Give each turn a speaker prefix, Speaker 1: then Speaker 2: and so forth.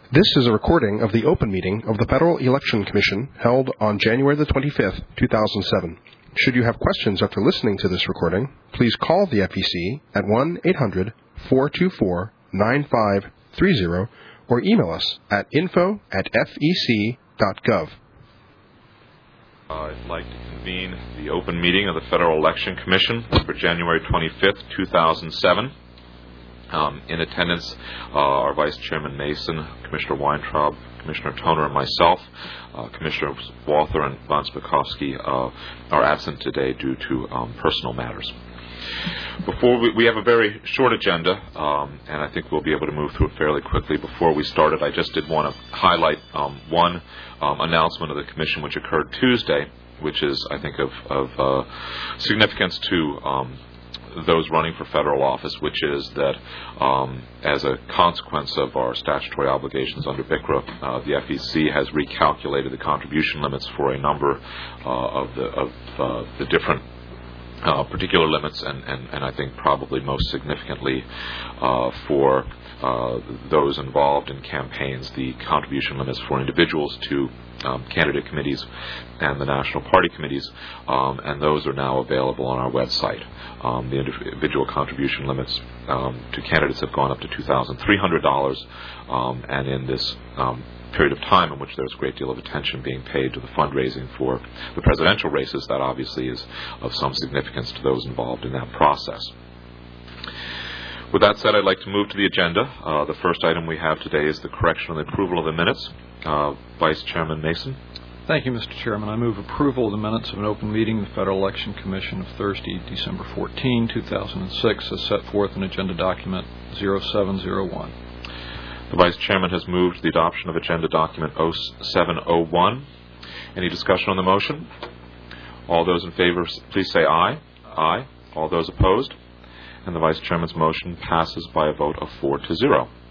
Speaker 1: This is a recording of the open meeting of the Federal Election Commission held on January the 25th, 2007. Should you have questions after listening to this recording, please call the FEC at 1-800-424-9530 or email us at info@fec.gov.
Speaker 2: I'd like to convene the open meeting of the Federal Election Commission for January 25th, 2007. In attendance are Vice Chairman Mason, Commissioner Weintraub, Commissioner Toner, and myself. Commissioners Walther and von Spakovsky are absent today due to personal matters. Before we have a very short agenda, and I think we'll be able to move through it fairly quickly. Before we started, I just did want to highlight one announcement of the Commission which occurred Tuesday, which is, I think, of significance to those running for federal office, which is that as a consequence of our statutory obligations under BICRA, the FEC has recalculated the contribution limits for a number of the different particular limits, and I think probably most significantly for those involved in campaigns, the contribution limits for individuals to candidate committees and the national party committees, and those are now available on our website. The individual contribution limits to candidates have gone up to $2,300, and in this period of time in which there's a great deal of attention being paid to the fundraising for the presidential races, that obviously is of some significance to those involved in that process. With that said, I'd like to move to the agenda. The first item we have today is the correction and the approval of the minutes. Vice Chairman Mason.
Speaker 3: Thank you, Mr. Chairman. I move approval of the minutes of an open meeting of the Federal Election Commission of Thursday, December 14, 2006, as set forth in Agenda Document 0701.
Speaker 2: The Vice Chairman has moved the adoption of Agenda Document 0701. Any discussion on the motion? All those in favor, please say aye. Aye. All those opposed? And the Vice Chairman's motion passes by a vote of 4-0.